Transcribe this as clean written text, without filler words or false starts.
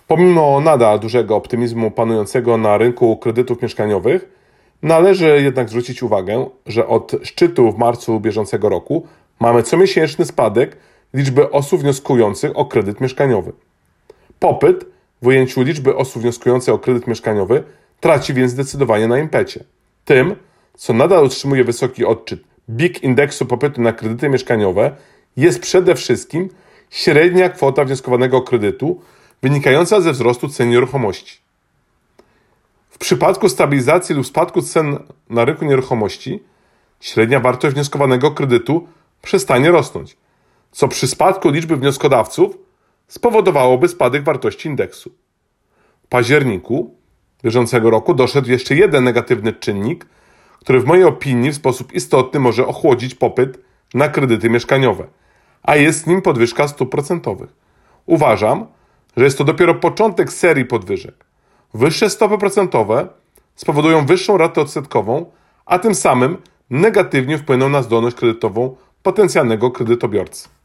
Pomimo nadal dużego optymizmu panującego na rynku kredytów mieszkaniowych, należy jednak zwrócić uwagę, że od szczytu w marcu bieżącego roku mamy comiesięczny spadek liczby osób wnioskujących o kredyt mieszkaniowy. Popyt w ujęciu liczby osób wnioskujących o kredyt mieszkaniowy traci więc zdecydowanie na impecie. Tym, co nadal utrzymuje wysoki odczyt BIG indeksu popytu na kredyty mieszkaniowe, jest przede wszystkim średnia kwota wnioskowanego kredytu wynikająca ze wzrostu cen nieruchomości. W przypadku stabilizacji lub spadku cen na rynku nieruchomości średnia wartość wnioskowanego kredytu przestanie rosnąć, co przy spadku liczby wnioskodawców spowodowałoby spadek wartości indeksu. W październiku bieżącego roku doszedł jeszcze jeden negatywny czynnik, który w mojej opinii w sposób istotny może ochłodzić popyt na kredyty mieszkaniowe, a jest nim podwyżka stóp procentowych. Uważam, że jest to dopiero początek serii podwyżek. Wyższe stopy procentowe spowodują wyższą ratę odsetkową, a tym samym negatywnie wpłyną na zdolność kredytową potencjalnego kredytobiorcy.